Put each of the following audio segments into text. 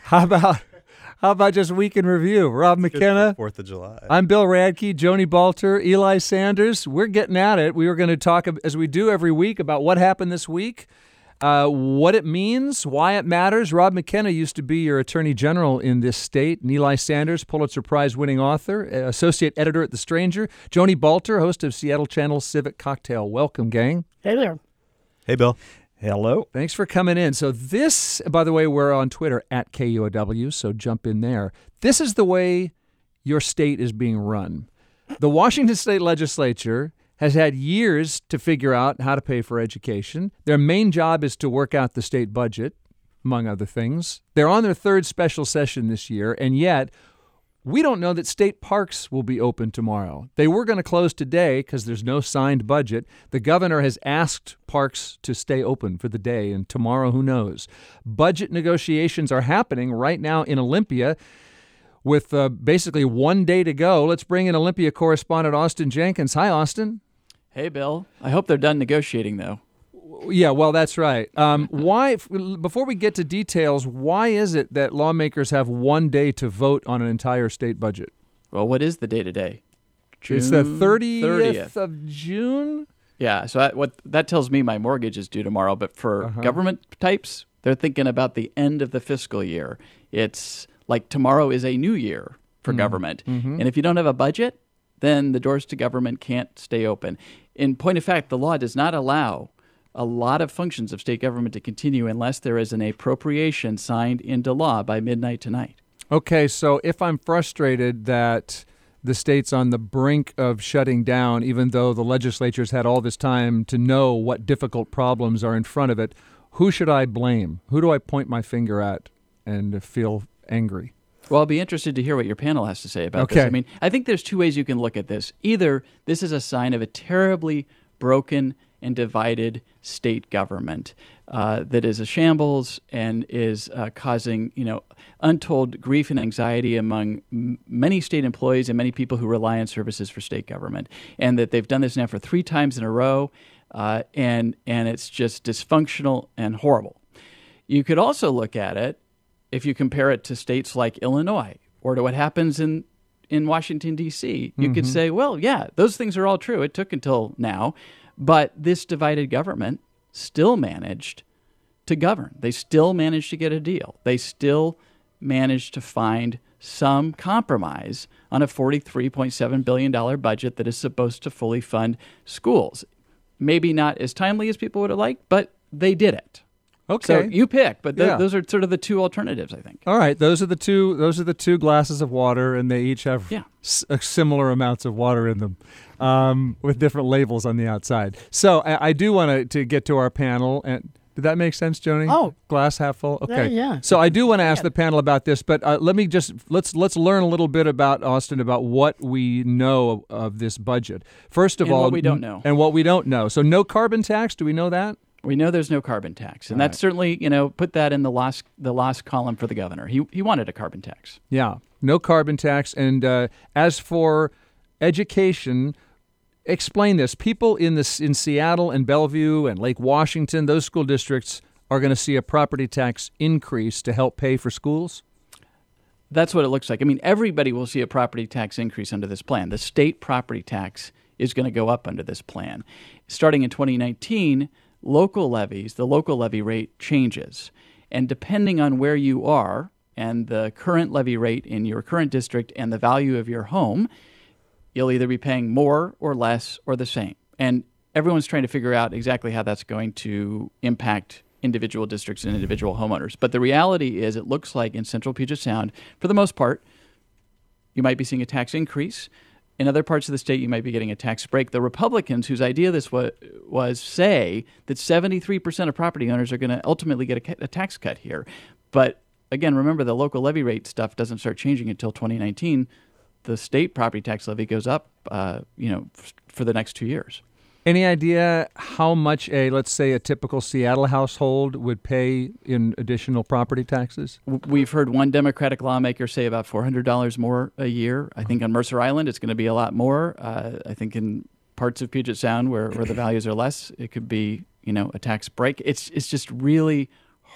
How about just week in review? Rob McKenna. 4th of July. I'm Bill Radke, Joni Balter, Eli Sanders. We're getting at it. We were going to talk, as we do every week, about what happened this week, what it means, why it matters. Rob McKenna used to be your attorney general in this state. And Eli Sanders, Pulitzer Prize-winning author, associate editor at The Stranger. Joni Balter, host of Seattle Channel's Civic Cocktail. Welcome, gang. Hey there. Hey, Bill. Hello. Thanks for coming in. So this, by the way, we're on Twitter at KUOW, so jump in there. This is the way your state is being run. The Washington State Legislature has had years to figure out how to pay for education. Their main job is to work out the state budget, among other things. They're on their third special session this year, and yet we don't know that state parks will be open tomorrow. They were going to close today because there's no signed budget. The governor has asked parks to stay open for the day, and tomorrow, who knows? Budget negotiations are happening right now in Olympia with basically 1 day to go. Let's bring in Olympia correspondent Austin Jenkins. Hi, Austin. Hey, Bill. I hope they're done negotiating, though. Yeah, well, that's right. Before we get to details, why is it that lawmakers have 1 day to vote on an entire state budget? Well, what is the day today? It's the 30th of June? Yeah, so what that tells me my mortgage is due tomorrow, but for government types, they're thinking about the end of the fiscal year. It's like tomorrow is a new year for government. And if you don't have a budget, then the doors to government can't stay open. In point of fact, the law does not allow a lot of functions of state government to continue unless there is an appropriation signed into law by midnight tonight. Okay, so if I'm frustrated that the state's on the brink of shutting down, even though the legislature's had all this time to know what difficult problems are in front of it, who should I blame? Who do I point my finger at and feel angry? Well, I'll be interested to hear what your panel has to say about this. I mean, I think there's two ways you can look at this. Either this is a sign of a terribly broken and divided state government that is a shambles and is causing, untold grief and anxiety among many state employees and many people who rely on services for state government, and that they've done this now for 3 times in a row, and it's just dysfunctional and horrible. You could also look at it if you compare it to states like Illinois or to what happens in Washington, D.C. You could say, well, yeah, those things are all true. It took until now. But this divided government still managed to govern. They still managed to get a deal. They still managed to find some compromise on a $43.7 billion budget that is supposed to fully fund schools. Maybe not as timely as people would have liked, but they did it. Okay, so you pick, but those are sort of the two alternatives, I think. All right, those are the two glasses of water, and they each have similar amounts of water in them, with different labels on the outside. So I do want to get to our panel. And did that make sense, Joni? Oh, glass half full. Okay, yeah. So I do want to ask the panel about this, but let's learn a little bit about Austin, about what we know of this budget. First of all, what we don't know, and what we don't know. So no carbon tax. Do we know that? We know there's no carbon tax, and that's certainly, put that in the lost column for the governor. He wanted a carbon tax. Yeah, no carbon tax. And as for education, explain this. People in Seattle and Bellevue and Lake Washington, those school districts are going to see a property tax increase to help pay for schools? That's what it looks like. I mean, everybody will see a property tax increase under this plan. The state property tax is going to go up under this plan. Starting in 2019, the local levy rate changes. And depending on where you are and the current levy rate in your current district and the value of your home, you'll either be paying more or less or the same. And everyone's trying to figure out exactly how that's going to impact individual districts and individual homeowners. But the reality is it looks like in Central Puget Sound, for the most part, you might be seeing a tax increase. In other parts of the state, you might be getting a tax break. The Republicans, whose idea this was say that 73% of property owners are going to ultimately get a tax cut here. But again, remember, the local levy rate stuff doesn't start changing until 2019. The state property tax levy goes up, for the next 2 years. Any idea how much let's say a typical Seattle household would pay in additional property taxes? We've heard one Democratic lawmaker say about $400 more a year. I think on Mercer Island it's going to be a lot more. I think in parts of Puget Sound where the values are less, it could be a tax break. It's just really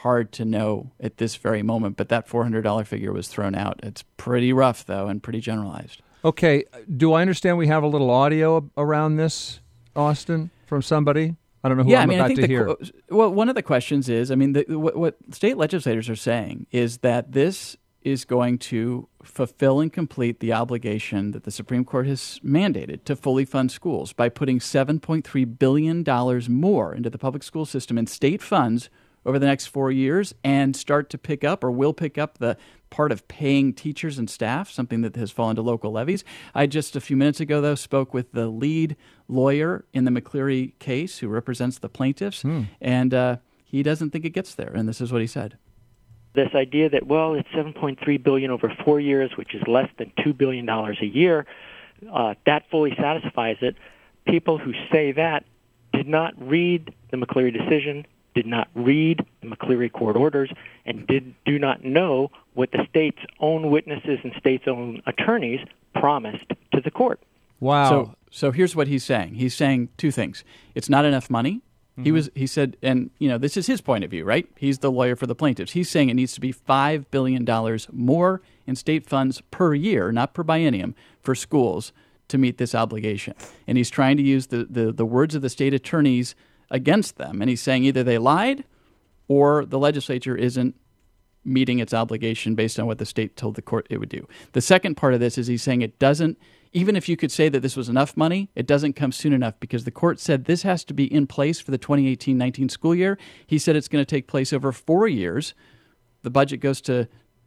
hard to know at this very moment, but that $400 figure was thrown out. It's pretty rough, though, and pretty generalized. Okay. Do I understand we have a little audio around this, Austin, from somebody? I don't know who I'm about to hear. Well, one of the questions is, what state legislators are saying is that this is going to fulfill and complete the obligation that the Supreme Court has mandated to fully fund schools by putting $7.3 billion more into the public school system in state funds over the next 4 years, and start to pick up, or will pick up, the part of paying teachers and staff, something that has fallen to local levies. I just a few minutes ago, though, spoke with the lead lawyer in the McCleary case who represents the plaintiffs, and he doesn't think it gets there, and this is what he said. This idea that, well, it's $7.3 billion over 4 years, which is less than $2 billion a year, that fully satisfies it. People who say that did not read the McCleary decision, did not read the McCleary court orders, and do not know what the state's own witnesses and state's own attorneys promised to the court. Wow. So here's what he's saying. He's saying two things. It's not enough money. He said, and this is his point of view, right? He's the lawyer for the plaintiffs. He's saying it needs to be $5 billion more in state funds per year, not per biennium, for schools to meet this obligation. And he's trying to use the words of the state attorneys against them. And he's saying either they lied or the legislature isn't meeting its obligation based on what the state told the court it would do. The second part of this is he's saying it doesn't, even if you could say that this was enough money, it doesn't come soon enough because the court said this has to be in place for the 2018-19 school year. He said it's going to take place over 4 years. The budget goes to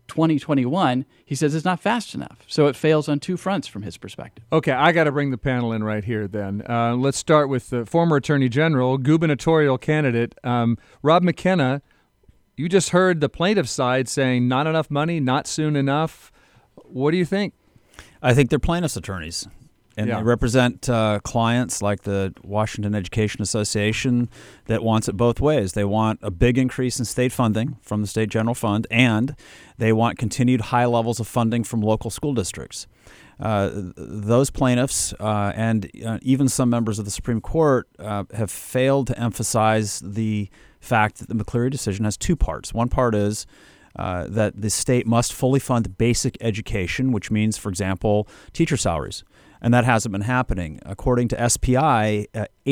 2021. He says it's not fast enough. So it fails on two fronts from his perspective. Okay, I got to bring the panel in right here then. Let's start with the former Attorney General, gubernatorial candidate, Rob McKenna. You just heard the plaintiff side saying not enough money, not soon enough. What do you think? I think they're plaintiffs' attorneys, and they represent clients like the Washington Education Association that wants it both ways. They want a big increase in state funding from the state general fund, and they want continued high levels of funding from local school districts. Those plaintiffs and even some members of the Supreme Court have failed to emphasize the fact that the McCleary decision has two parts. One part is that the state must fully fund basic education, which means, for example, teacher salaries. And that hasn't been happening. According to SPI,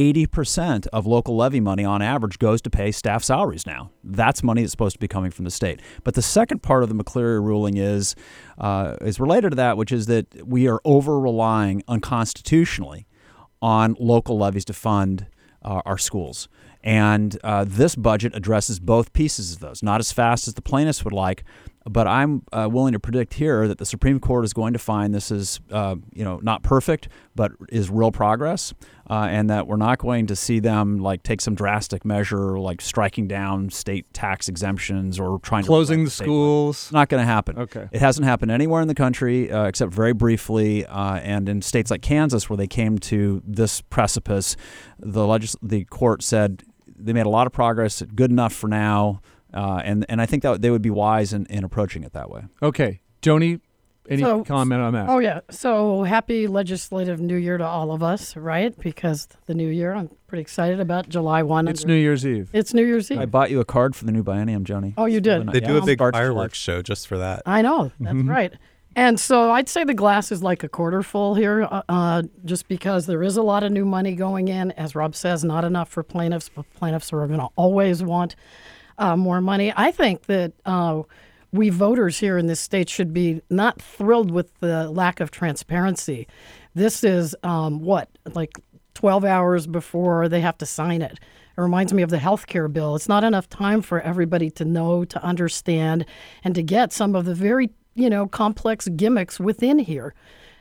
80% of local levy money on average goes to pay staff salaries now. That's money that's supposed to be coming from the state. But the second part of the McCleary ruling is related to that, which is that we are over-relying unconstitutionally on local levies to fund our schools. And this budget addresses both pieces of those, not as fast as the plaintiffs would like, but I'm willing to predict here that the Supreme Court is going to find this is, not perfect, but is real progress, and that we're not going to see them like take some drastic measure like striking down state tax exemptions or trying closing the schools. Not going to happen. Okay. It hasn't happened anywhere in the country except very briefly, and in states like Kansas where they came to this precipice, the court said they made a lot of progress, good enough for now. And I think that they would be wise in approaching it that way. Okay. Joni, any comment on that? Oh, yeah. So happy legislative New Year to all of us, right? Because the new year, I'm pretty excited about July 1. It's New Year's Eve. It's New Year's Eve. I bought you a card for the new biennium, Joni. Oh, you did? They do a big fireworks show just for that. I know. That's right. And so I'd say the glass is like a quarter full here, just because there is a lot of new money going in. As Rob says, not enough for plaintiffs, but plaintiffs are going to always want more money. I think that we voters here in this state should be not thrilled with the lack of transparency. This is, like 12 hours before they have to sign it. It reminds me of the health care bill. It's not enough time for everybody to know, to understand, and to get some of the very complex gimmicks within here.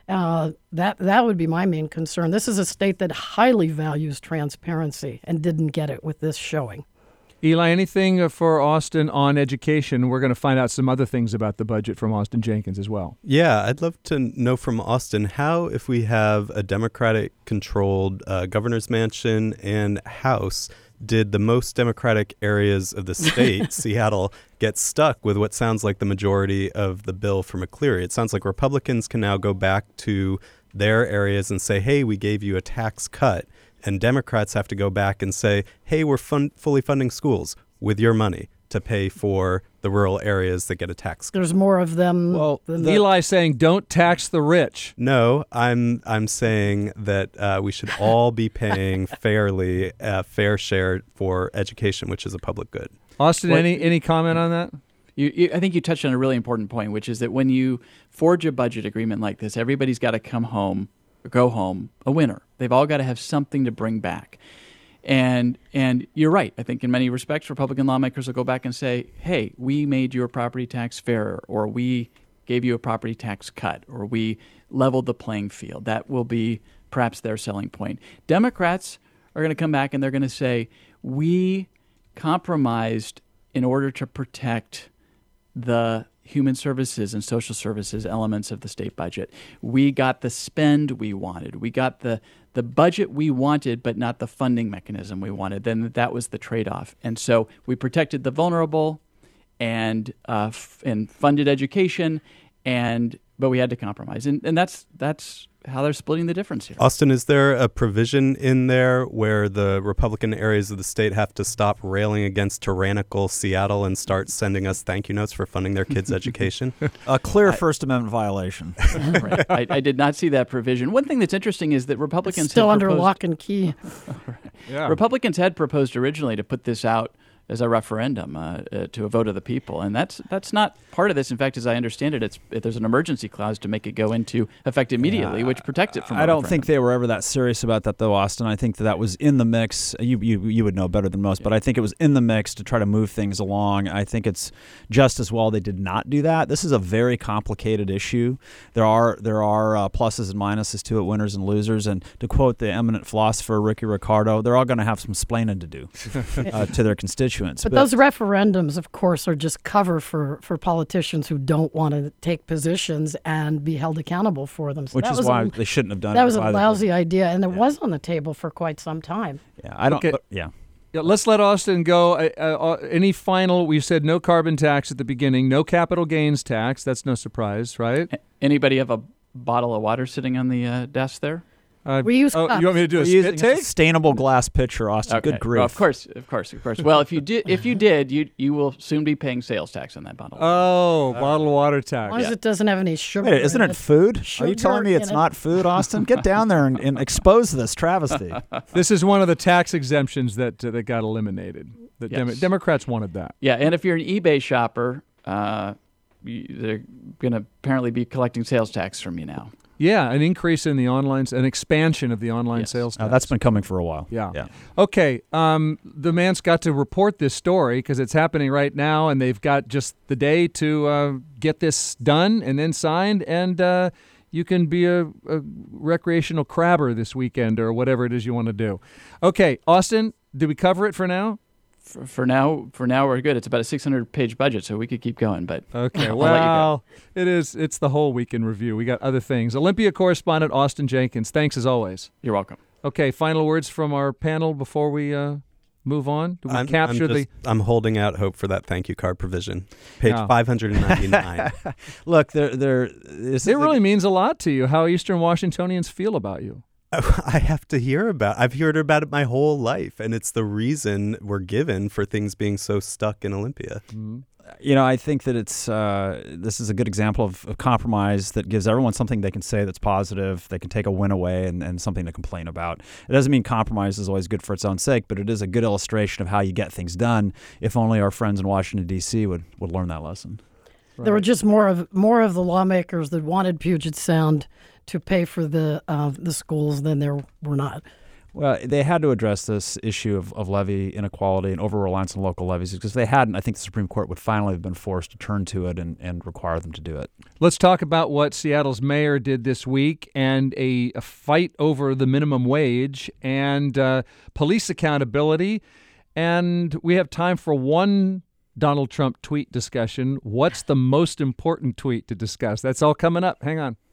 That would be my main concern. This is a state that highly values transparency and didn't get it with this showing. Eli, anything for Austin on education? We're going to find out some other things about the budget from Austin Jenkins as well. Yeah, I'd love to know from Austin how, if we have a Democratic-controlled governor's mansion and House, did the most Democratic areas of the state, Seattle, get stuck with what sounds like the majority of the bill for McCleary? It sounds like Republicans can now go back to their areas and say, hey, we gave you a tax cut. And Democrats have to go back and say, hey, we're fully funding schools with your money. to pay for the rural areas that get a tax cut. There's more of them. Well, Eli's saying don't tax the rich. No, I'm saying that we should all be paying fairly a fair share for education, which is a public good. Austin, any comment on that? I think you touched on a really important point, which is that when you forge a budget agreement like this, everybody's got to go home a winner. They've all got to have something to bring back. And you're right. I think in many respects, Republican lawmakers will go back and say, hey, we made your property tax fairer, or we gave you a property tax cut, or we leveled the playing field. That will be perhaps their selling point. Democrats are going to come back and they're going to say, we compromised in order to protect the human services and social services elements of the state budget. We got the spend we wanted. We got the budget we wanted, but not the funding mechanism we wanted. Then that was the trade-off. And so we protected the vulnerable and funded education, but we had to compromise. And that's how they're splitting the difference here. Austin, is there a provision in there where the Republican areas of the state have to stop railing against tyrannical Seattle and start sending us thank you notes for funding their kids' education? A clear First Amendment violation. Right. I did not see that provision. One thing that's interesting is that Republicans it's still under lock and key. Yeah. Republicans had proposed originally to put this out as a referendum to a vote of the people, and that's not part of this. In fact, as I understand it, there's an emergency clause to make it go into effect immediately, which protects it from. I don't think they were ever that serious about that, though, Austin. I think that was in the mix. You would know better than most, but I think it was in the mix to try to move things along. I think it's just as well they did not do that. This is a very complicated issue. There are pluses and minuses to it, winners and losers. And to quote the eminent philosopher Ricky Ricardo, they're all going to have some splaining to do to their constituents. But those referendums, of course, are just cover for politicians who don't want to take positions and be held accountable for them. So which is why they shouldn't have done it. That was a lousy idea, and it was on the table for quite some time. Yeah, I don't. Okay. Yeah, let's let Austin go. Any final? We said no carbon tax at the beginning, no capital gains tax. That's no surprise, right? Anybody have a bottle of water sitting on the desk there? We use you want me to do a spit take? Sustainable glass pitcher, Austin. Okay. Good grief. Well, of course. Well, if you did, you will soon be paying sales tax on that bottle. Oh, bottled water tax. As long as it doesn't have any sugar. Wait, isn't it food? Sugar Are you telling me it's not food, Austin? Get down there and expose this travesty. This is one of the tax exemptions that got eliminated. The Yes. Democrats wanted that. Yeah, and if you're an eBay shopper, they're going to apparently be collecting sales tax from you now. Yeah, an increase in an expansion of the online sales tax. That's been coming for a while. Yeah. Okay, the man's got to report this story because it's happening right now, and they've got just the day to get this done and then signed, and you can be a recreational crabber this weekend or whatever it is you want to do. Okay, Austin, did we cover it for now? For now, we're good. It's about a 600-page budget, so we could keep going. But okay, I'll let you go. It's the whole week in review. We got other things. Olympia correspondent Austin Jenkins. Thanks as always. You're welcome. Okay, final words from our panel before we move on. Do we I'm holding out hope for that thank you card provision. Page 599. Look, it really means a lot to you how Eastern Washingtonians feel about you. I have to hear about it. I've heard about it my whole life, and it's the reason we're given for things being so stuck in Olympia. Mm-hmm. I think that this is a good example of compromise that gives everyone something they can say that's positive. They can take a win away and something to complain about. It doesn't mean compromise is always good for its own sake, but it is a good illustration of how you get things done. If only our friends in Washington, D.C. would learn that lesson. Right. There were just more of the lawmakers that wanted Puget Sound to pay for the schools than there were not. Well, they had to address this issue of levy inequality and over-reliance on local levies, because if they hadn't, I think the Supreme Court would finally have been forced to turn to it and require them to do it. Let's talk about what Seattle's mayor did this week and a fight over the minimum wage and police accountability. And we have time for one Donald Trump tweet discussion. What's the most important tweet to discuss? That's all coming up. Hang on.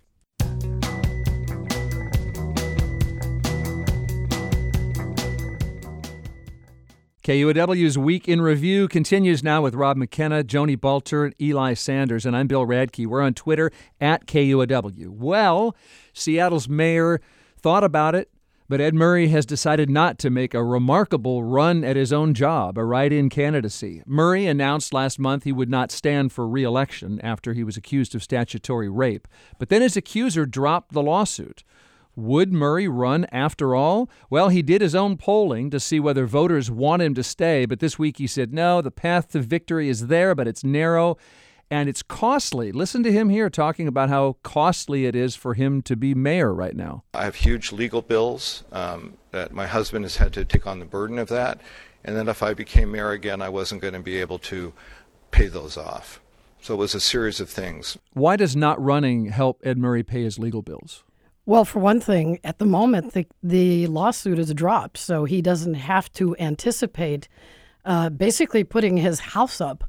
KUOW's Week in Review continues now with Rob McKenna, Joni Balter, and Eli Sanders, and I'm Bill Radke. We're on Twitter at KUOW. Well, Seattle's mayor thought about it, But Ed Murray has decided not to make a remarkable run at his own job, a write-in candidacy. Murray announced last month he would not stand for re-election after he was accused of statutory rape. But then his accuser dropped the lawsuit. Would Murray run after all? Well, he did his own polling to see whether voters want him to stay, but this week he said, no, the path to victory is there, but it's narrow and it's costly. Listen to him here talking about how costly it is for him to be mayor right now. I have huge legal bills that my husband has had to take on the burden of that, and then if I became mayor again, I wasn't going to be able to pay those off. So it was a series of things. Why does not running help Ed Murray pay his legal bills? Well, for one thing, at the moment, the lawsuit is dropped, so he doesn't have to anticipate basically putting his house up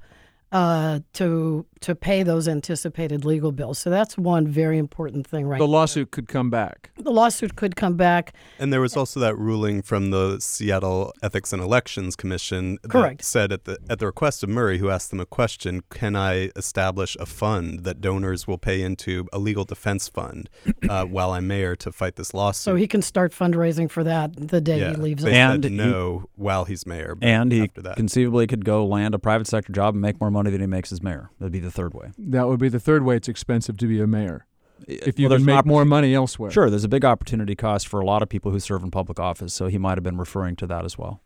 to pay those anticipated legal bills. So that's one very important thing right now. The lawsuit could come back. The lawsuit could come back. And there was also that ruling from the Seattle Ethics and Elections Commission Correct. that said at the request of Murray, who asked them a question, can I establish a fund that donors will pay into, a legal defense fund, while I'm mayor to fight this lawsuit? So he can start fundraising for that the day he leaves they office. said no while he's mayor. And he after that. conceivably could go land a private sector job and make more money than he makes as mayor. That'd be the third way. That would be the third way it's expensive to be a mayor. If you Well, can make more money elsewhere. Sure, there's a big opportunity cost for a lot of people who serve in public office, so he might have been referring to that as well.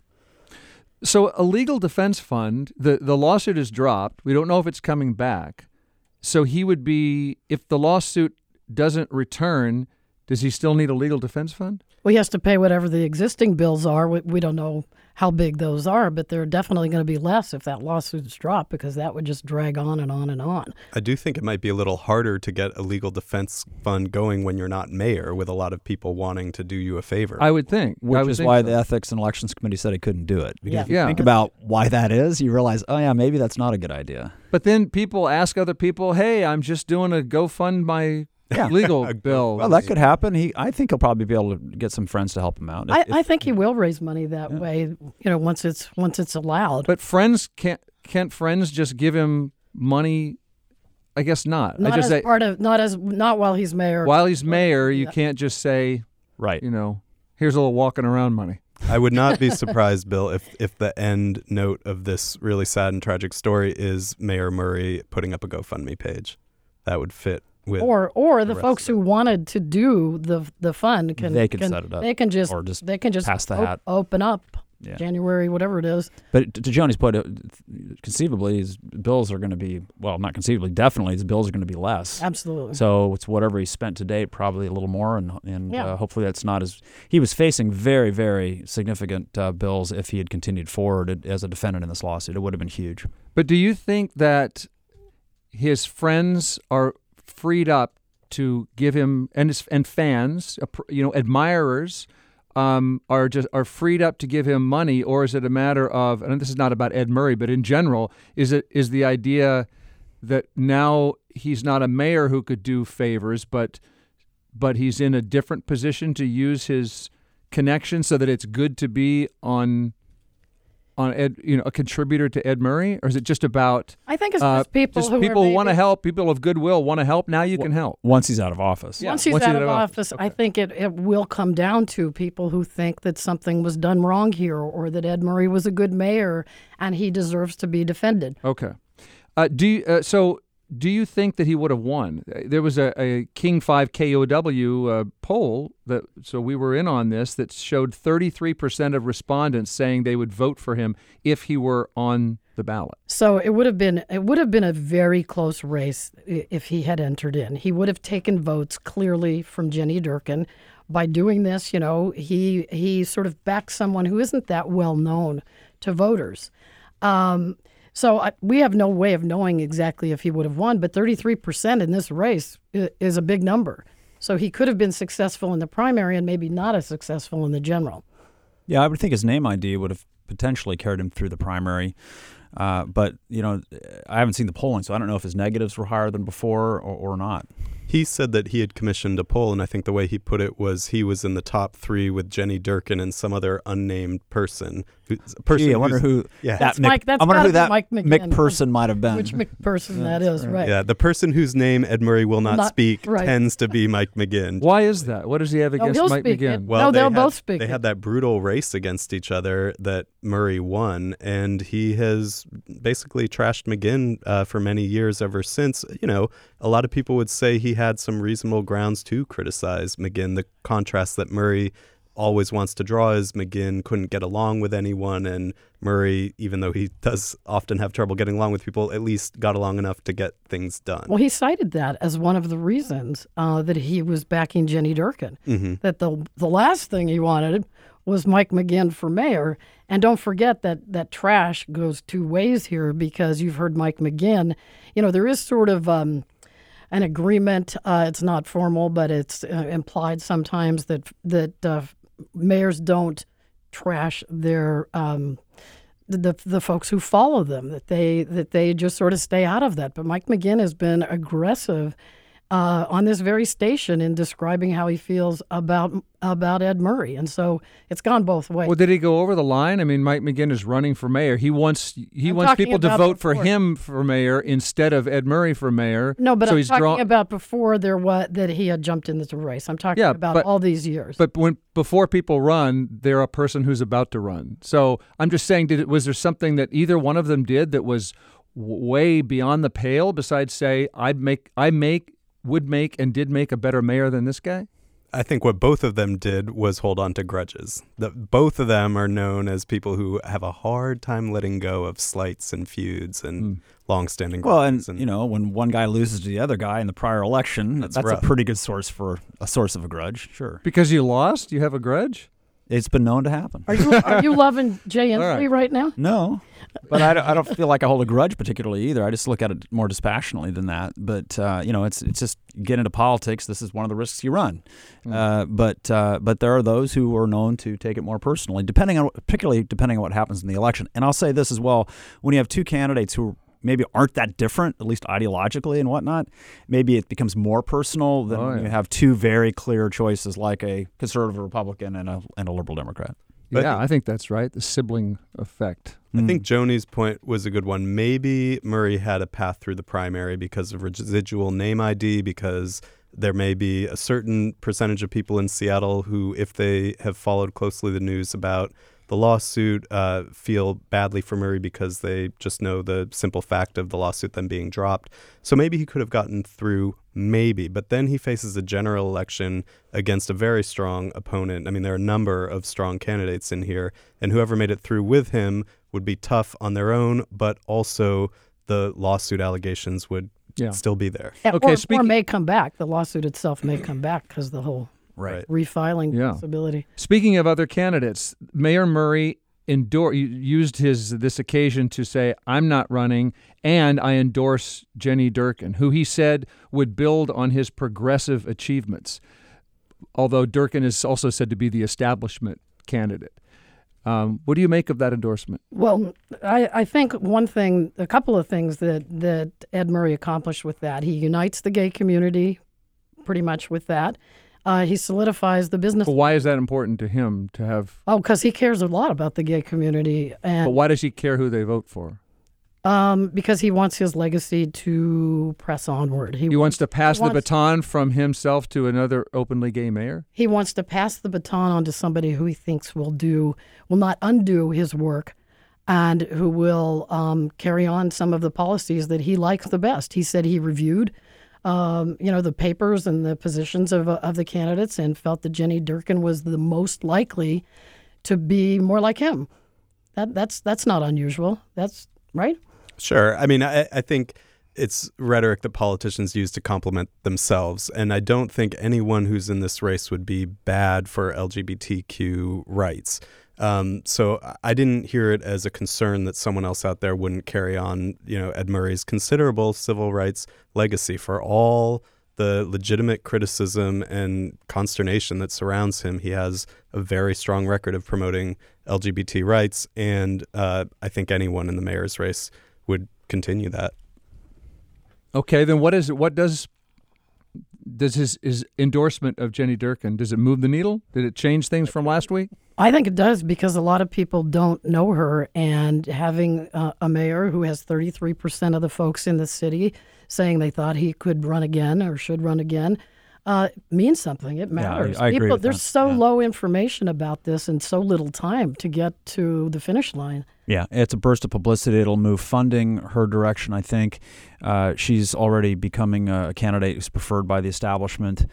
So a legal defense fund, the lawsuit is dropped. We don't know if it's coming back. So he would be, if the lawsuit doesn't return, does he still need a legal defense fund? Well, he has to pay whatever the existing bills are. We don't know how big those are, but they're definitely going to be less if that lawsuit's dropped, because that would just drag on and on and on. I do think it might be a little harder to get a legal defense fund going when you're not mayor, with a lot of people wanting to do you a favor. I would think. Which is why the Ethics and Elections Committee said he couldn't do it. Because if you Yeah. think about why that is, you realize, oh yeah, maybe that's not a good idea. But then people ask other people, hey, I'm just doing a GoFund my legal bill. Well, that could happen. I think he'll probably be able to get some friends to help him out. I think he will raise money that way. Once it's allowed. But friends can't friends just give him money? I guess not. Not while he's mayor. While he's mayor, you can't just say, right. Here's a little walking around money. I would not be surprised, Bill, if the end note of this really sad and tragic story is Mayor Murray putting up a GoFundMe page. That would fit. Or the folks who wanted to do the fund can set it up. They can just pass the hat. Open up January, whatever it is. But to Joni's point, conceivably his bills are going to be, well, not conceivably, definitely his bills are going to be less. Absolutely. So it's whatever he spent to date, probably a little more, and hopefully that's not as he was facing very, very significant bills if he had continued forward as a defendant in this lawsuit. It would have been huge. But do you think that his friends are freed up to give him, and fans, admirers, are freed up to give him money, or is it a matter of, and this is not about Ed Murray, but in general, is the idea that now he's not a mayor who could do favors, but he's in a different position to use his connection, so that it's good to be on Ed, a contributor to Ed Murray, or is it just about? I think it's just people who want to help, people of goodwill want to help. Now you can help once he's out of office. Yeah. Once he's out of office, okay. I think it will come down to people who think that something was done wrong here, or that Ed Murray was a good mayor and he deserves to be defended. Okay. Do you think that he would have won? There was a King 5 KOW poll so we were in on this, that showed 33% of respondents saying they would vote for him if he were on the ballot. So it would have been a very close race if he had entered in. He would have taken votes clearly from Jenny Durkan. By doing this, he sort of backed someone who isn't that well known to voters. So we have no way of knowing exactly if he would have won, but 33% in this race is a big number. So he could have been successful in the primary and maybe not as successful in the general. Yeah, I would think his name ID would have potentially carried him through the primary. But, I haven't seen the polling, so I don't know if his negatives were higher than before or not. He said that he had commissioned a poll, and I think the way he put it was he was in the top 3 with Jenny Durkan and some other unnamed person. I wonder who that McPerson might have been. Which McPerson that is, right. Yeah, the person whose name Ed Murray will not speak tends to be Mike McGinn. Why is that? What does he have against Mike McGinn? Well, they'll both speak. They had that brutal race against each other that Murray won, and he has basically trashed McGinn for many years ever since. You know, a lot of people would say he had some reasonable grounds to criticize McGinn. The contrast that Murray always wants to draw is McGinn couldn't get along with anyone, and Murray, even though he does often have trouble getting along with people, at least got along enough to get things done. Well, he cited that as one of the reasons that he was backing Jenny Durkan, that the last thing he wanted was Mike McGinn for mayor. And don't forget that trash goes 2 ways here, because you've heard Mike McGinn. You know, there is sort of an agreement. It's not formal, but it's implied sometimes that mayors don't trash their the folks who follow them, that they just sort of stay out of that. But Mike McGinn has been aggressive on this very station in describing how he feels about Ed Murray, and so it's gone both ways. Well, did he go over the line? I mean, Mike McGinn is running for mayor. He wants people to vote for him for mayor instead of Ed Murray for mayor. No, but I'm talking about before that he had jumped into the race. I'm talking about all these years. But before people run, they're a person who's about to run. So I'm just saying, was there something that either one of them did that was way beyond the pale besides say, would make and did make a better mayor than this guy? I think what both of them did was hold on to grudges. Both of them are known as people who have a hard time letting go of slights and feuds and long-standing grudges. Well, and when one guy loses to the other guy in the prior election, that's a pretty good source of a grudge, sure. Because you lost, you have a grudge? It's been known to happen. Are you loving Jay Inslee right now? No, but I don't feel like I hold a grudge particularly either. I just look at it more dispassionately than that. But it's just get into politics. This is one of the risks you run. But there are those who are known to take it more personally, particularly depending on what happens in the election. And I'll say this as well: when you have 2 candidates who maybe aren't that different, at least ideologically and whatnot, maybe it becomes more personal than when you have 2 very clear choices like a conservative Republican and a liberal Democrat. Yeah, I think that's right. The sibling effect. I think Joni's point was a good one. Maybe Murray had a path through the primary because of residual name ID, because there may be a certain percentage of people in Seattle who, if they have followed closely the news about the lawsuit, feel badly for Murray because they just know the simple fact of the lawsuit then being dropped. So maybe he could have gotten through, maybe. But then he faces a general election against a very strong opponent. I mean, there are a number of strong candidates in here, and whoever made it through with him would be tough on their own, but also the lawsuit allegations would still be there. Or may come back. The lawsuit itself may come back because the whole refiling possibility. Speaking of other candidates, Mayor Murray used this occasion to say, I'm not running, and I endorse Jenny Durkan, who he said would build on his progressive achievements, although Durkan is also said to be the establishment candidate. What do you make of that endorsement? Well, I think a couple of things that Ed Murray accomplished with that. He unites the gay community pretty much with that. He solidifies the business. But why is that important to him to have? Oh, because he cares a lot about the gay community. But why does he care who they vote for? Because he wants his legacy to press onward. He wants to pass the baton from himself to another openly gay mayor? He wants to pass the baton on to somebody who he thinks will not undo his work, and who will carry on some of the policies that he likes the best. He said he reviewed the papers and the positions of the candidates and felt that Jenny Durkan was the most likely to be more like him. That's not unusual. That's right. Sure. I mean, I think it's rhetoric that politicians use to compliment themselves. And I don't think anyone who's in this race would be bad for LGBTQ rights. So I didn't hear it as a concern that someone else out there wouldn't carry on, Ed Murray's considerable civil rights legacy. For all the legitimate criticism and consternation that surrounds him, he has a very strong record of promoting LGBT rights. And I think anyone in the mayor's race would continue that. Okay, then what does does his endorsement of Jenny Durkan, does it move the needle? Did it change things from last week? I think it does, because a lot of people don't know her, and having a mayor who has 33% of the folks in the city saying they thought he could run again or should run again means something. It matters. I agree with there's so low information about this and so little time to get to the finish line. Yeah, it's a burst of publicity. It'll move funding her direction, I think. She's already becoming a candidate who's preferred by the establishment.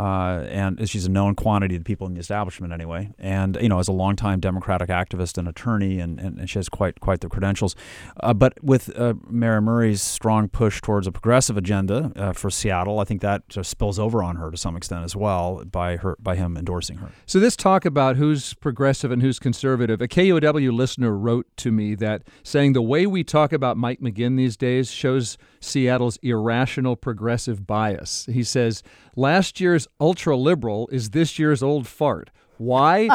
And she's a known quantity to people in the establishment anyway. And, as a longtime Democratic activist and attorney, and she has quite the credentials. But with Mayor Murray's strong push towards a progressive agenda for Seattle, I think that spills over on her to some extent as well by him endorsing her. So this talk about who's progressive and who's conservative, a KUOW listener wrote to me that saying the way we talk about Mike McGinn these days shows Seattle's irrational progressive bias. He says, last year's ultra-liberal is this year's old fart. Why?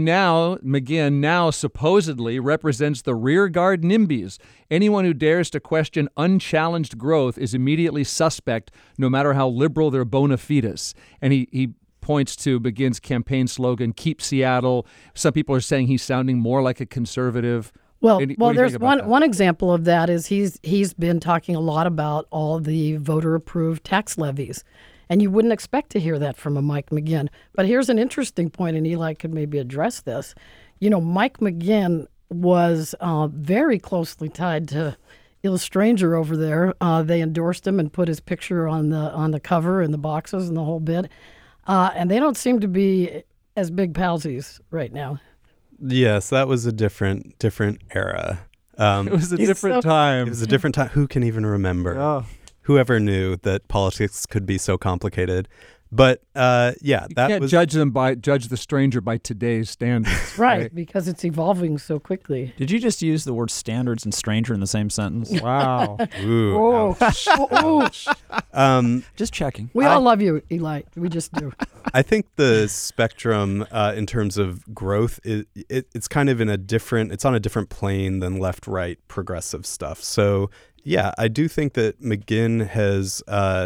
McGinn now supposedly represents the rearguard NIMBYs. Anyone who dares to question unchallenged growth is immediately suspect, no matter how liberal their bona fides. And he points to McGinn's campaign slogan, Keep Seattle. Some people are saying he's sounding more like a conservative. Well, there's one example of that is he's been talking a lot about all the voter-approved tax levies. And you wouldn't expect to hear that from a Mike McGinn. But here's an interesting point, and Eli could maybe address this. Mike McGinn was very closely tied to Il Stranger over there. They endorsed him and put his picture on the cover and the boxes and the whole bit. And they don't seem to be as big palsies right now. Yes, that was a different era. It was a different time. It was a different time. Who can even remember? Oh. Whoever knew that politics could be so complicated. But you can't judge the stranger by today's standards. Right, because it's evolving so quickly. Did you just use the word standards and stranger in the same sentence? Wow. Ooh. Ouch. Just checking. We all love you, Eli. We just do. I think the spectrum in terms of growth, it's kind of it's on a different plane than left-right progressive stuff. So, yeah, I do think that McGinn has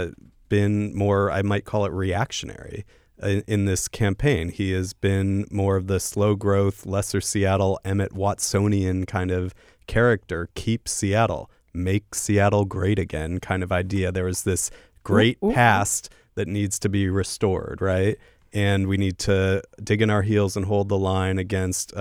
been more, I might call it reactionary in this campaign. He has been more of the slow growth, lesser Seattle, Emmett Watsonian kind of character. Keep Seattle, make Seattle great again kind of idea. There was this great past that needs to be restored, right? And we need to dig in our heels and hold the line against,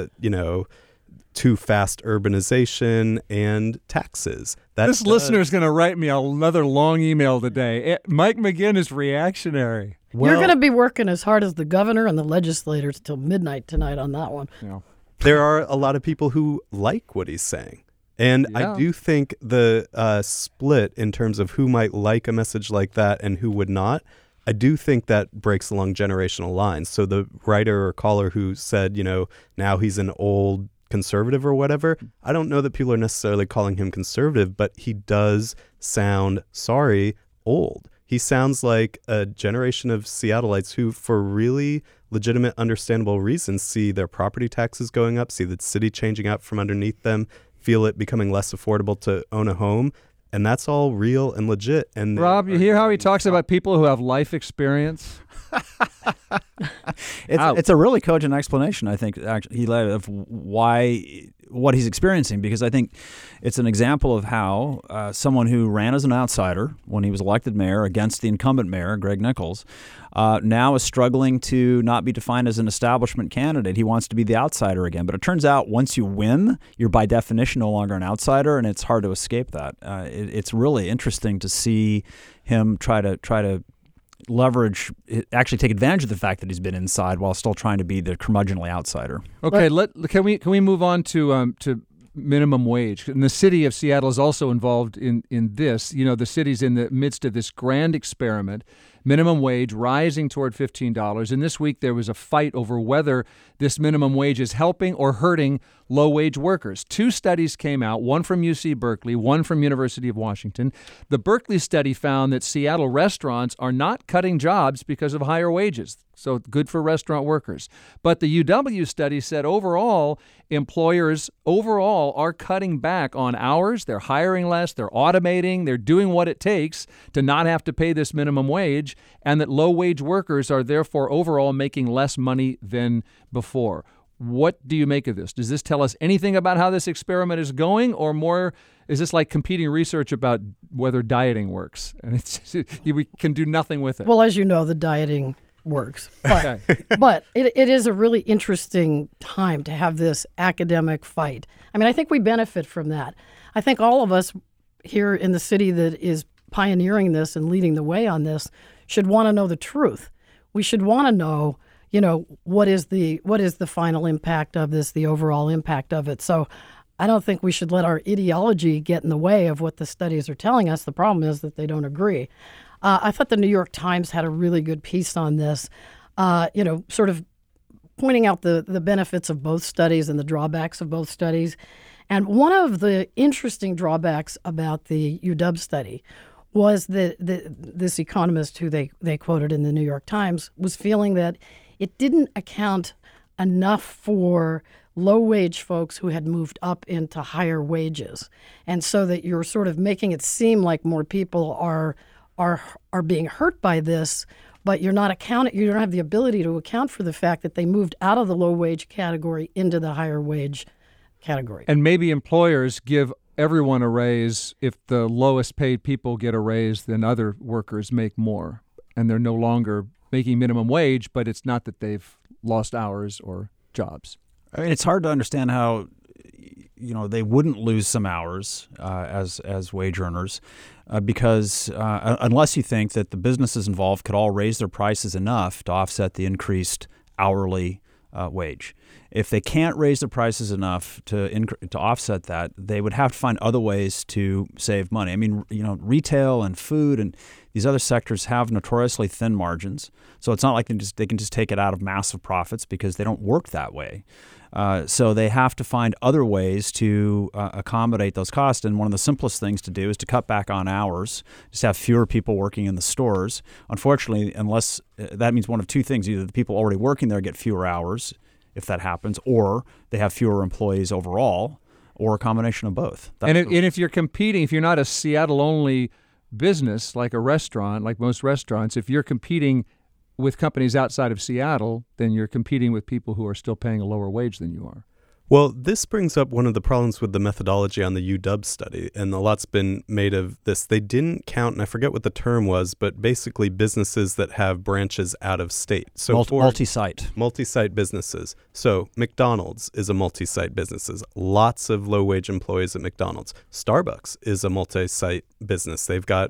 too fast urbanization and taxes. This listener is going to write me another long email today. Mike McGinn is reactionary. You're going to be working as hard as the governor and the legislators till midnight tonight on that one. Yeah. There are a lot of people who like what he's saying. And I do think the split in terms of who might like a message like that and who would not, I do think that breaks along generational lines. So the writer or caller who said, now he's an old conservative or whatever, I don't know that people are necessarily calling him conservative, but he does sound, old. He sounds like a generation of Seattleites who, for really legitimate, understandable reasons, see their property taxes going up, see the city changing out from underneath them, feel it becoming less affordable to own a home. And that's all real and legit. And Rob, you hear how he talks about people who have life experience? It's a really cogent explanation, I think, actually, of what he's experiencing, because I think it's an example of how someone who ran as an outsider when he was elected mayor against the incumbent mayor, Greg Nichols, now is struggling to not be defined as an establishment candidate. He wants to be the outsider again. But it turns out once you win, you're by definition no longer an outsider, and it's hard to escape that. It's really interesting to see him try to leverage, actually take advantage of the fact that he's been inside while still trying to be the curmudgeonly outsider. Okay, can we move on to minimum wage? And the city of Seattle is also involved in this. The city's in the midst of this grand experiment, minimum wage rising toward $15. And this week there was a fight over whether this minimum wage is helping or hurting low-wage workers. Two studies came out, one from UC Berkeley, one from University of Washington. The Berkeley study found that Seattle restaurants are not cutting jobs because of higher wages. So good for restaurant workers. But the UW study said overall, employers overall are cutting back on hours. They're hiring less. They're automating. They're doing what it takes to not have to pay this minimum wage. wage, and that low-wage workers are therefore overall making less money than before. What do you make of this? Does this tell us anything about how this experiment is going, or more, is this like competing research about whether dieting works? And we can do nothing with it. Well, as you know, the dieting works. But, but it is a really interesting time to have this academic fight. I mean, I think we benefit from that. I think all of us here in the city that is pioneering this and leading the way on this should want to know the truth. We should want to know, what is the final impact of this, the overall impact of it. So I don't think we should let our ideology get in the way of what the studies are telling us. The problem is that they don't agree. I thought the New York Times had a really good piece on this, sort of pointing out the benefits of both studies and the drawbacks of both studies. And one of the interesting drawbacks about the UW study was that this economist who they quoted in the New York Times was feeling that it didn't account enough for low-wage folks who had moved up into higher wages. And so that you're sort of making it seem like more people are being hurt by this, but you don't have the ability to account for the fact that they moved out of the low-wage category into the higher wage category. And maybe employers give everyone a raise. If the lowest paid people get a raise, then other workers make more. And they're no longer making minimum wage, but it's not that they've lost hours or jobs. I mean, it's hard to understand how, they wouldn't lose some hours as wage earners because unless you think that the businesses involved could all raise their prices enough to offset the increased hourly wage. If they can't raise the prices enough to offset that, they would have to find other ways to save money. I mean, retail and food and these other sectors have notoriously thin margins, so it's not like they can just take it out of massive profits because they don't work that way. So they have to find other ways to accommodate those costs. And one of the simplest things to do is to cut back on hours, just have fewer people working in the stores. Unfortunately, unless that means one of two things, either the people already working there get fewer hours, if that happens, or they have fewer employees overall, or a combination of both. And if you're competing, if you're not a Seattle-only business like a restaurant, like most restaurants, if you're competing with companies outside of Seattle, then you're competing with people who are still paying a lower wage than you are. Well, this brings up one of the problems with the methodology on the UW study, and a lot's been made of this. They didn't count, and I forget what the term was, but basically businesses that have branches out of state. So multi-site. Multi-site businesses. So McDonald's is a multi-site business. Lots of low-wage employees at McDonald's. Starbucks is a multi-site business. They've got,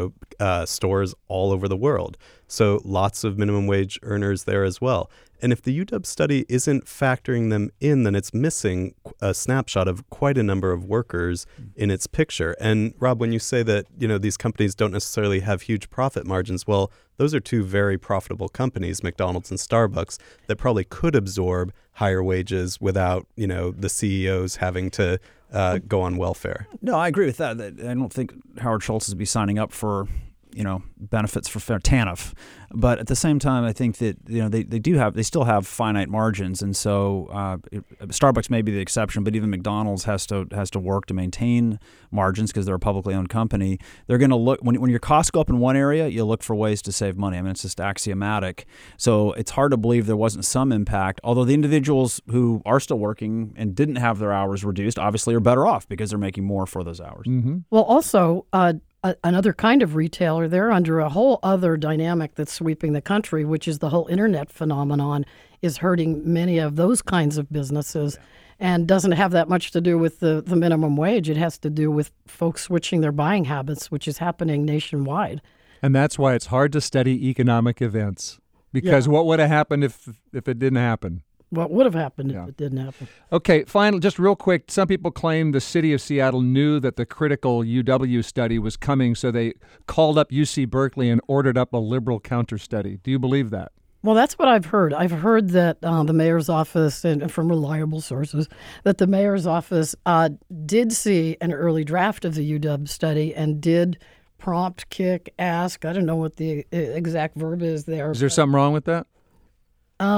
stores all over the world. So lots of minimum wage earners there as well. And if the UW study isn't factoring them in, then it's missing a snapshot of quite a number of workers in its picture. And Rob, when you say that, these companies don't necessarily have huge profit margins, well, those are two very profitable companies, McDonald's and Starbucks, that probably could absorb higher wages without, the CEOs having to go on welfare. No, I agree with that. I don't think Howard Schultz would be signing up for benefits for TANF. But at the same time, I think that they still have finite margins, and so Starbucks may be the exception, but even McDonald's has to work to maintain margins because they're a publicly owned company. They're going to look when your costs go up in one area, you'll look for ways to save money. I mean, it's just axiomatic. So it's hard to believe there wasn't some impact. Although the individuals who are still working and didn't have their hours reduced obviously are better off because they're making more for those hours. Mm-hmm. Well, also. Another kind of retailer, they're under a whole other dynamic that's sweeping the country, which is the whole internet phenomenon is hurting many of those kinds of businesses and doesn't have that much to do with the minimum wage. It has to do with folks switching their buying habits, which is happening nationwide. And that's why it's hard to study economic events, because what would have happened if it didn't happen? What would have happened if it didn't happen? Okay, finally, just real quick, some people claim the city of Seattle knew that the critical UW study was coming, so they called up UC Berkeley and ordered up a liberal counter-study. Do you believe that? Well, that's what I've heard. I've heard that the mayor's office, and from reliable sources, that the mayor's office did see an early draft of the UW study and did prompt, kick, ask. I don't know what the exact verb is there. Is there something wrong with that?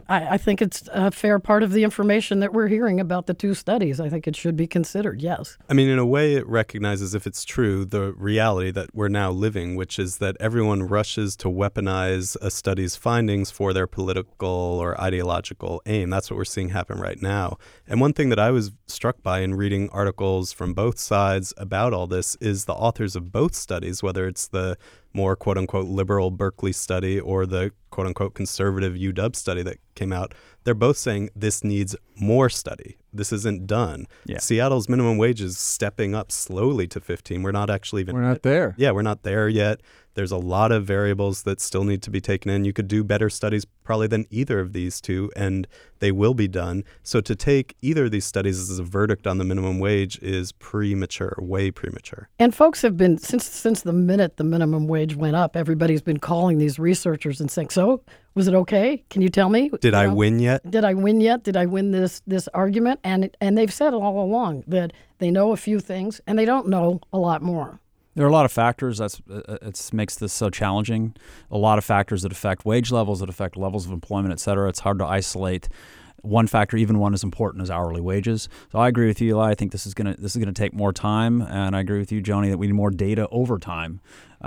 I think it's a fair part of the information that we're hearing about the two studies. I think it should be considered, yes. I mean, in a way, it recognizes, if it's true, the reality that we're now living, which is that everyone rushes to weaponize a study's findings for their political or ideological aim. That's what we're seeing happen right now. And one thing that I was struck by in reading articles from both sides about all this is the authors of both studies, whether it's the more quote-unquote liberal Berkeley study or the quote-unquote conservative UW study that came out, they're both saying this needs more study. This isn't done. Yeah. Seattle's minimum wage is stepping up slowly to 15. We're not actually even... We're not there. Yeah, we're not there yet. There's a lot of variables that still need to be taken in. You could do better studies probably than either of these two, and they will be done. So to take either of these studies as a verdict on the minimum wage is premature, way premature. And folks have been, since the minute the minimum wage went up, everybody's been calling these researchers and saying, so was it okay? Can you tell me? Did I win yet? Did I win yet? Did I win this argument? And they've said all along that they know a few things and they don't know a lot more. There are a lot of factors that makes this so challenging. A lot of factors that affect wage levels, that affect levels of employment, et cetera. It's hard to isolate one factor, even one as important as hourly wages. So I agree with you, Eli. I think this is gonna take more time, and I agree with you, Joni, that we need more data over time,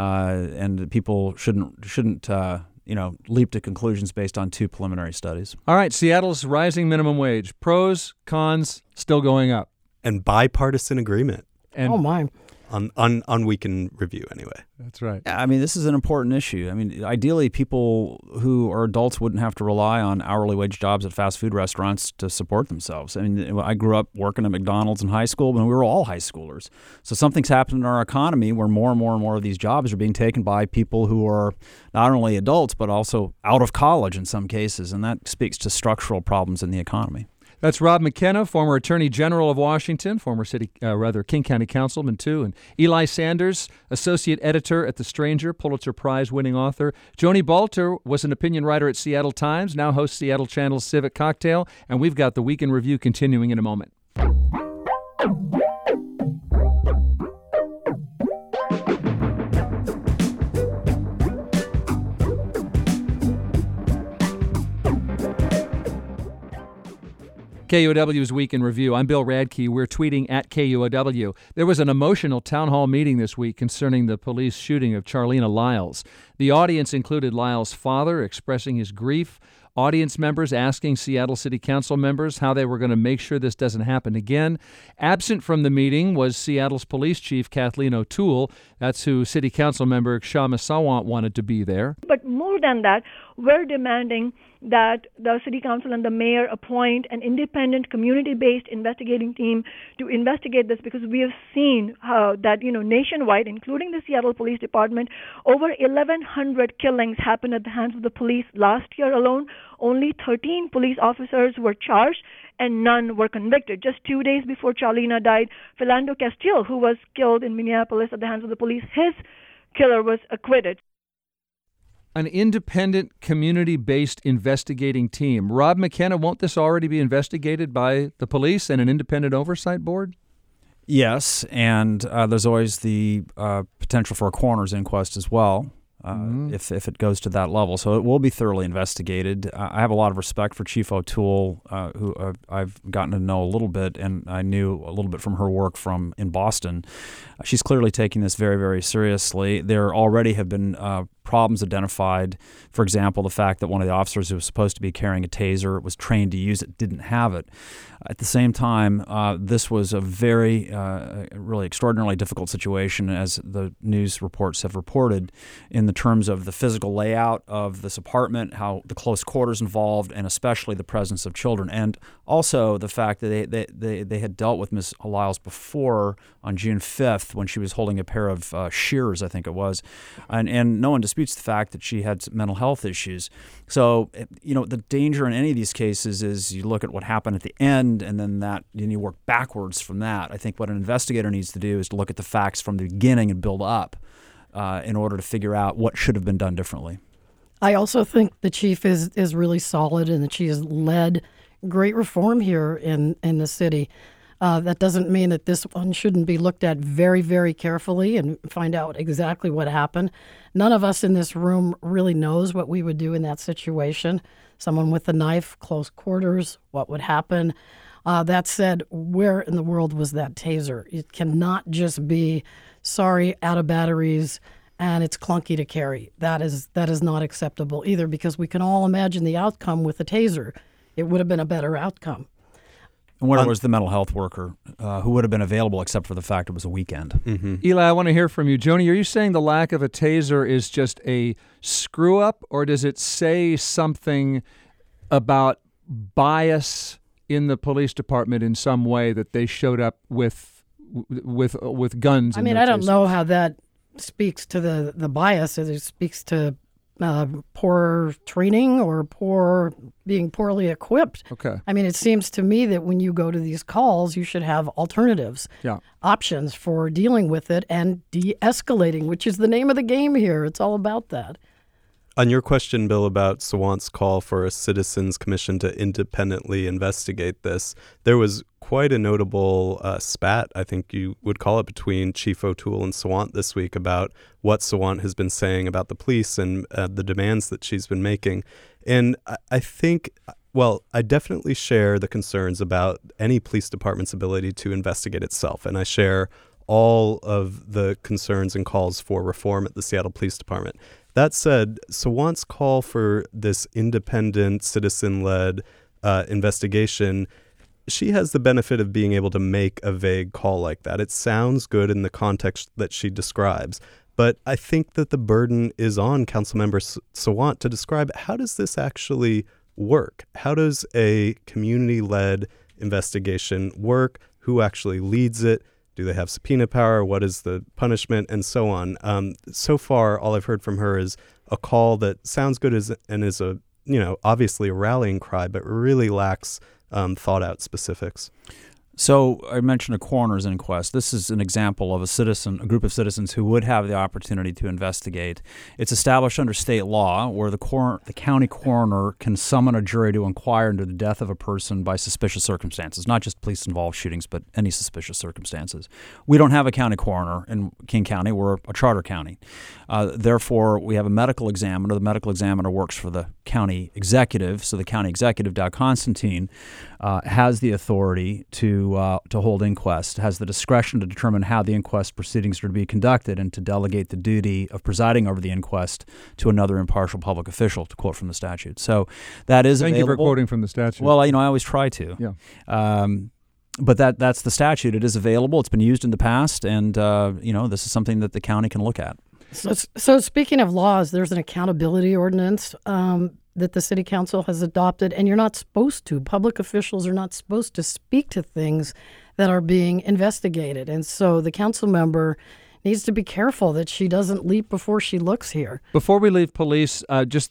and people shouldn't leap to conclusions based on two preliminary studies. All right, Seattle's rising minimum wage. Pros, cons, still going up. And bipartisan agreement. And oh, my. On Weekend Review, anyway. That's right. I mean, this is an important issue. I mean, ideally, people who are adults wouldn't have to rely on hourly wage jobs at fast food restaurants to support themselves. I mean, I grew up working at McDonald's in high school, and we were all high schoolers. So something's happened in our economy where more and more and more of these jobs are being taken by people who are not only adults, but also out of college in some cases, and that speaks to structural problems in the economy. That's Rob McKenna, former Attorney General of Washington, former King County Councilman too, and Eli Sanders, Associate Editor at The Stranger, Pulitzer Prize-winning author. Joni Balter was an opinion writer at Seattle Times, now hosts Seattle Channel's Civic Cocktail, and we've got the Week in Review continuing in a moment. KUOW's Week in Review. I'm Bill Radke. We're tweeting at KUOW. There was an emotional town hall meeting this week concerning the police shooting of Charleena Lyles. The audience included Lyles' father expressing his grief, audience members asking Seattle City Council members how they were going to make sure this doesn't happen again. Absent from the meeting was Seattle's police chief, Kathleen O'Toole. That's who City Council member Kshama Sawant wanted to be there. But more than that, we're demanding that the City Council and the Mayor appoint an independent, community-based investigating team to investigate this, because we have seen that, nationwide, including the Seattle Police Department, over 1,100 killings happened at the hands of the police last year alone. Only 13 police officers were charged and none were convicted. Just 2 days before Charleena died, Philando Castile, who was killed in Minneapolis at the hands of the police, his killer was acquitted. An independent, community-based investigating team. Rob McKenna, won't this already be investigated by the police and an independent oversight board? Yes, and there's always the potential for a coroner's inquest as well, if it goes to that level. So it will be thoroughly investigated. I have a lot of respect for Chief O'Toole, who I've gotten to know a little bit, and I knew a little bit from her work in Boston. She's clearly taking this very, very seriously. There already have been problems identified. For example, the fact that one of the officers who was supposed to be carrying a taser, was trained to use it, didn't have it. At the same time, this was a very, really extraordinarily difficult situation, as the news reports have reported, in the terms of the physical layout of this apartment, how the close quarters involved, and especially the presence of children. And also the fact that they had dealt with Ms. Lyles before on June 5th when she was holding a pair of shears, I think it was. And no one disputes the fact that she had mental health issues. So, the danger in any of these cases is you look at what happened at the end, and then you work backwards from that. I think what an investigator needs to do is to look at the facts from the beginning and build up in order to figure out what should have been done differently. I also think the chief is really solid, and that she has led great reform here in the city. That doesn't mean that this one shouldn't be looked at very, very carefully and find out exactly what happened. None of us in this room really knows what we would do in that situation. Someone with a knife, close quarters, what would happen? That said, where in the world was that taser? It cannot just be, sorry, out of batteries, and it's clunky to carry. That is not acceptable either, because we can all imagine the outcome with a taser. It would have been a better outcome. And where was the mental health worker who would have been available except for the fact it was a weekend? Mm-hmm. Eli, I want to hear from you. Joni, are you saying the lack of a taser is just a screw-up, or does it say something about bias in the police department in some way that they showed up with guns? I mean, I don't know how that speaks to the bias. It speaks to poor training or being poorly equipped. Okay. I mean, it seems to me that when you go to these calls, you should have alternatives, options for dealing with it and de-escalating, which is the name of the game here. It's all about that. On your question, Bill, about Sawant's call for a citizens commission to independently investigate this, there was quite a notable spat, I think you would call it, between Chief O'Toole and Sawant this week about what Sawant has been saying about the police and the demands that she's been making. And I think, well, I definitely share the concerns about any police department's ability to investigate itself. And I share all of the concerns and calls for reform at the Seattle Police Department. That said, Sawant's call for this independent, citizen-led investigation, she has the benefit of being able to make a vague call like that. It sounds good in the context that she describes, but I think that the burden is on Councilmember Sawant to describe, how does this actually work? How does a community-led investigation work? Who actually leads it? Do they have subpoena power? What is the punishment? And so on. So far, all I've heard from her is a call that sounds good and is obviously a rallying cry, but really lacks thought out specifics. So I mentioned a coroner's inquest. This is an example of a group of citizens who would have the opportunity to investigate. It's established under state law where the county coroner can summon a jury to inquire into the death of a person by suspicious circumstances, not just police-involved shootings, but any suspicious circumstances. We don't have a county coroner in King County. We're a charter county. Therefore, we have a medical examiner. The medical examiner works for the county executive, so the county executive, Doug Constantine, has the authority to hold inquest, has the discretion to determine how the inquest proceedings are to be conducted, and to delegate the duty of presiding over the inquest to another impartial public official, to quote from the statute. So that is available. Thank you for quoting from the statute. Well, I always try to. Yeah. But that's the statute. It is available. It's been used in the past, and this is something that the county can look at. So speaking of laws, there's an accountability ordinance that the city council has adopted, and you're not supposed to. Public officials are not supposed to speak to things that are being investigated. And so the council member needs to be careful that she doesn't leap before she looks here. Before we leave police,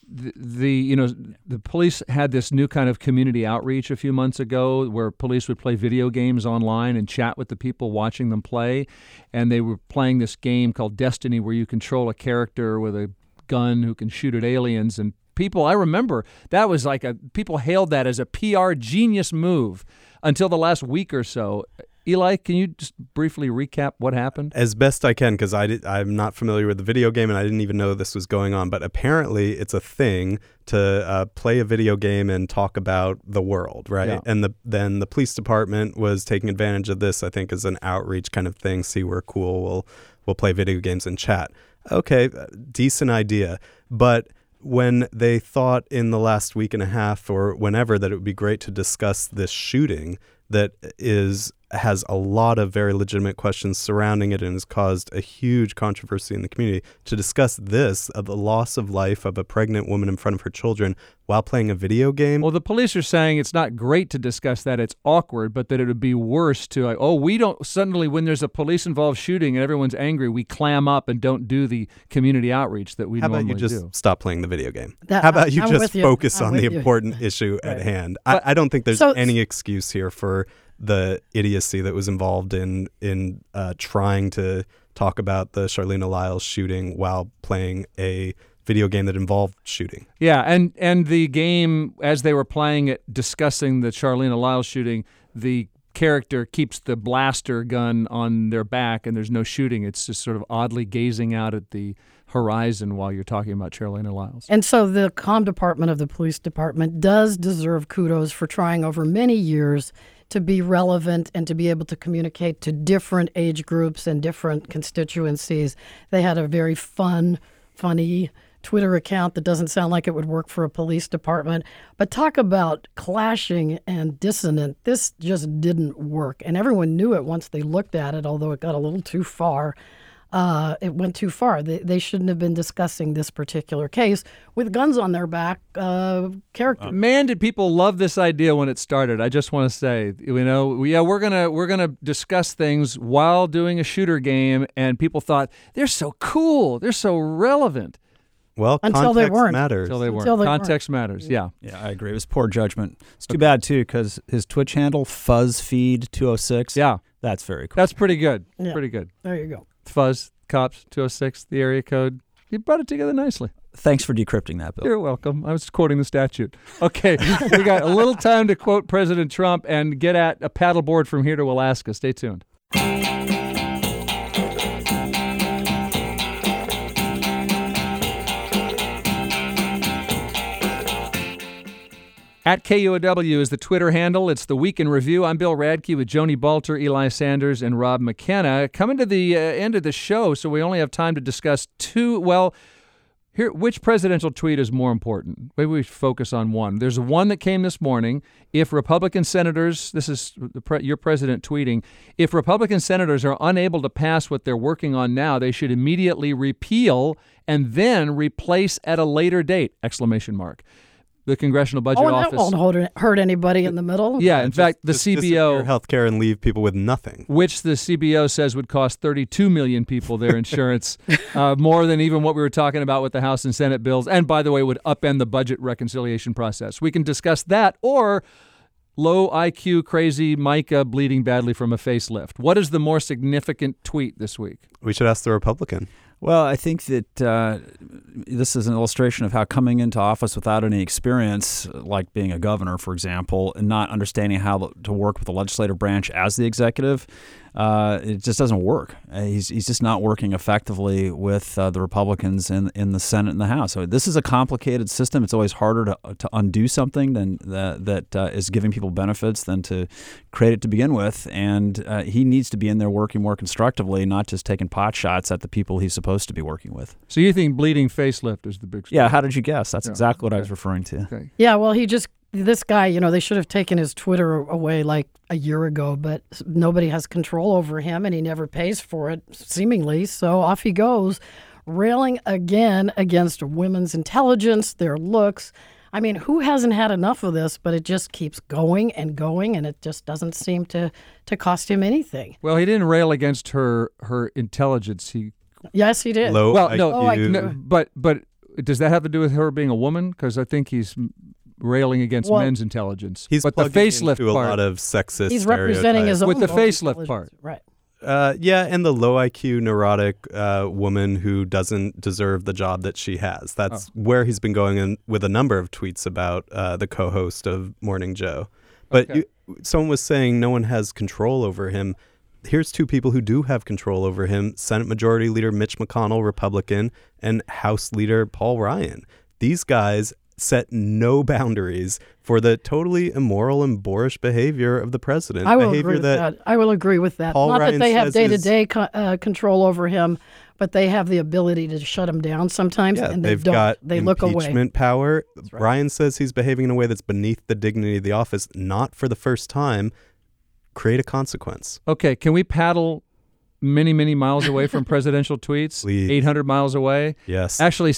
the police had this new kind of community outreach a few months ago where police would play video games online and chat with the people watching them play. And they were playing this game called Destiny where you control a character with a gun who can shoot at aliens. And I remember that was people hailed that as a PR genius move until the last week or so. Eli, can you just briefly recap what happened? As best I can, because I'm not familiar with the video game and I didn't even know this was going on. But apparently it's a thing to play a video game and talk about the world, right? Yeah. And then the police department was taking advantage of this, I think, as an outreach kind of thing. See, we're cool. We'll play video games and chat. Okay, decent idea. But when they thought in the last week and a half or whenever that it would be great to discuss this shooting that has a lot of very legitimate questions surrounding it and has caused a huge controversy in the community, to discuss this, of the loss of life of a pregnant woman in front of her children while playing a video game. Well, the police are saying it's not great to discuss that, it's awkward, but that it would be worse to, we don't, suddenly when there's a police-involved shooting and everyone's angry, we clam up and don't do the community outreach that we normally do. How about you just stop playing the video game? How about you just focus on the important issue at hand? I don't think there's any excuse here for the idiocy that was involved in trying to talk about the Charleena Lyles shooting while playing a video game that involved shooting. Yeah, and the game, as they were playing it, discussing the Charleena Lyles shooting, the character keeps the blaster gun on their back and there's no shooting. It's just sort of oddly gazing out at the horizon while you're talking about Charlena Lyles. And so the comm department of the police department does deserve kudos for trying over many years to be relevant and to be able to communicate to different age groups and different constituencies. They had a very funny Twitter account that doesn't sound like it would work for a police department. But talk about clashing and dissonant. This just didn't work. And everyone knew it once they looked at it, although it got a little too far. It went too far. They shouldn't have been discussing this particular case with guns on their back characters. Man, did people love this idea when it started. I just want to say, we're gonna discuss things while doing a shooter game, and people thought, they're so cool, they're so relevant. Well, until they weren't. Matters. Until they weren't. Context matters, yeah. Yeah, I agree. It was poor judgment. It's too bad, too, because his Twitch handle, FuzzFeed206. Yeah. That's very cool. That's pretty good. Yeah. Pretty good. There you go. Fuzz, Cops, 206, the area code. You brought it together nicely. Thanks for decrypting that, Bill. You're welcome. I was quoting the statute. Okay, we got a little time to quote President Trump and get at a paddleboard from here to Alaska. Stay tuned. At KUOW is the Twitter handle. It's the Week in Review. I'm Bill Radke with Joni Balter, Eli Sanders, and Rob McKenna. Coming to the end of the show, so we only have time to discuss two. Well, here, which presidential tweet is more important? Maybe we focus on one. There's one that came this morning. If Republican senators, this is your president tweeting, if Republican senators are unable to pass what they're working on now, they should immediately repeal and then replace at a later date! ! The Congressional Budget Office. That won't hurt anybody in the middle. Yeah, in fact, the CBO... healthcare and leave people with nothing. Which the CBO says would cost 32 million people their insurance, more than even what we were talking about with the House and Senate bills, and by the way, would upend the budget reconciliation process. We can discuss that, or low IQ, crazy Micah bleeding badly from a facelift. What is the more significant tweet this week? We should ask the Republican. Well, I think that this is an illustration of how coming into office without any experience, like being a governor, for example, and not understanding how to work with the legislative branch as the executive, it just doesn't work. He's just not working effectively with the Republicans in the Senate and the House. So this is a complicated system. It's always harder to undo something that is giving people benefits than to create it to begin with. And he needs to be in there working more constructively, not just taking pot shots at the people he's supposed to be working with. So you think bleeding facelift is the big story? Yeah, how did you guess? That's exactly what I was referring to. Okay. Yeah, well, this guy, they should have taken his Twitter away like a year ago, but nobody has control over him and he never pays for it, seemingly. So off he goes, railing again against women's intelligence, their looks. I mean, who hasn't had enough of this? But it just keeps going, and it just doesn't seem to cost him anything. Well, he didn't rail against her intelligence. Yes, he did. Low IQ. No, but does that have to do with her being a woman? Because I think he's railing against men's intelligence. He's but the facelift into part, a lot of sexist. He's representing his own with the facelift part, right? Yeah, and the low IQ, neurotic woman who doesn't deserve the job that she has. That's where he's been going in with a number of tweets about the co-host of Morning Joe. But someone was saying no one has control over him. Here's two people who do have control over him: Senate Majority Leader Mitch McConnell, Republican, and House Leader Paul Ryan. These guys set no boundaries for the totally immoral and boorish behavior of the president. I will agree with that. I will agree with that. Not that they have day-to-day control over him, but they have the ability to shut him down sometimes, and they've got they look away. Impeachment power. Right. Ryan says he's behaving in a way that's beneath the dignity of the office, not for the first time. Create a consequence. Okay, can we paddle many, many miles away from presidential tweets? Please. 800 miles away? Yes. Actually,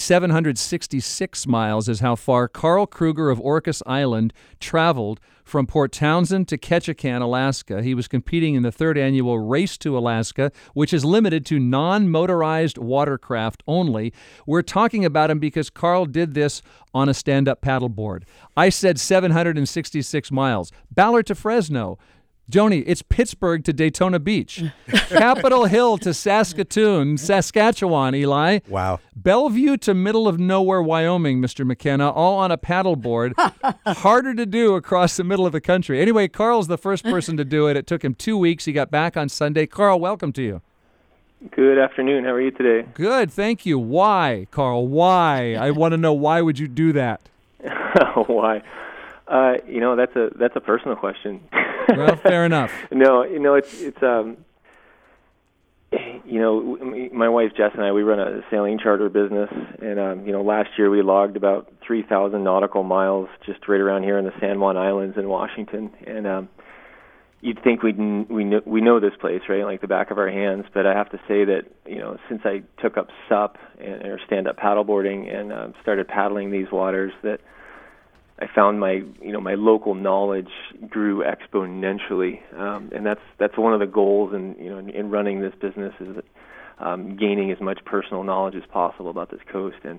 766 miles is how far Carl Kruger of Orcas Island traveled from Port Townsend to Ketchikan, Alaska. He was competing in the third annual Race to Alaska, which is limited to non-motorized watercraft only. We're talking about him because Carl did this on a stand-up paddleboard. I said 766 miles. Ballard to Fresno. Joni, it's Pittsburgh to Daytona Beach. Capitol Hill to Saskatchewan, Eli. Wow. Bellevue to middle of nowhere, Wyoming, Mr. McKenna, all on a paddleboard. Harder to do across the middle of the country. Anyway, Carl's the first person to do it. It took him 2 weeks. He got back on Sunday. Carl, welcome to you. Good afternoon. How are you today? Good, thank you. Why, Carl? Why? I want to know, why would you do that? Why? That's a personal question. Well, fair enough. No, it's my wife Jess and I, we run a sailing charter business, and last year we logged about 3,000 nautical miles just right around here in the San Juan Islands in Washington, and you'd think we know this place, right, like the back of our hands. But I have to say that since I took up SUP or stand-up paddleboarding and started paddling these waters, that I found my local knowledge grew exponentially, and that's one of the goals in running this business is that, gaining as much personal knowledge as possible about this coast, and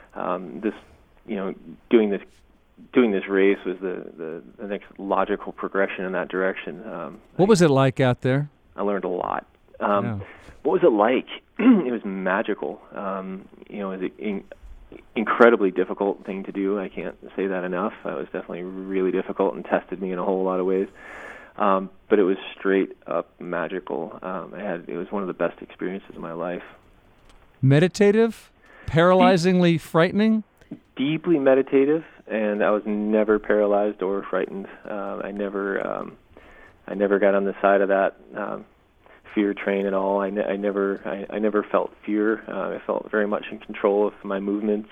doing this race was the next logical progression in that direction. What was it like out there? I learned a lot. What was it like? It was magical. It was an incredibly difficult thing to do. I can't say that enough. It was definitely really difficult and tested me in a whole lot of ways. But it was straight up magical. It was one of the best experiences of my life. Meditative? Paralyzingly frightening? Deeply meditative, and I was never paralyzed or frightened. I never got on the side of that fear train at all. I never felt fear. I felt very much in control of my movements,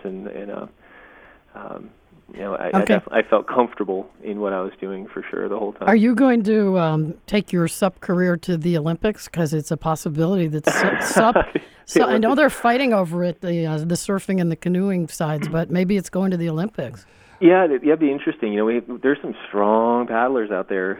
I felt comfortable in what I was doing for sure the whole time. Are you going to take your SUP career to the Olympics? Because it's a possibility that SUP. So I know they're fighting over it, the surfing and the canoeing sides, but maybe it's going to the Olympics. Yeah, it'd be interesting. There's some strong paddlers out there.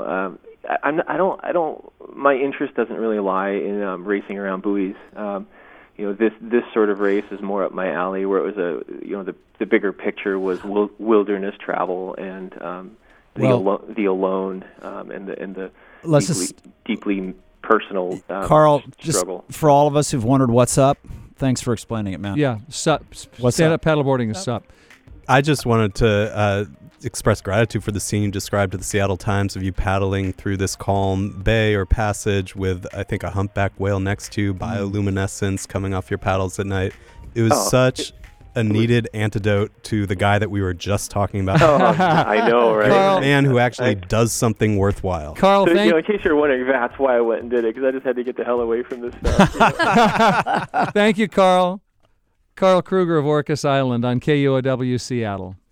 My interest doesn't really lie in racing around buoys. This sort of race is more up my alley, where it was the bigger picture was wilderness travel and the alone and the deeply personal Carl, struggle. Just for all of us who've wondered what's up, thanks for explaining it, man. Yeah, SUP. Stand-up paddleboarding is SUP. I just wanted to express gratitude for the scene you described to the Seattle Times of you paddling through this calm bay or passage with, I think, a humpback whale next to you, bioluminescence coming off your paddles at night. It was such a needed antidote to the guy that we were just talking about. I know, right? A man who actually does something worthwhile. Carl, so, in case you're wondering, that's why I went and did it, because I just had to get the hell away from this stuff. Thank you, Carl. Carl Kruger of Orcas Island on KUOW Seattle.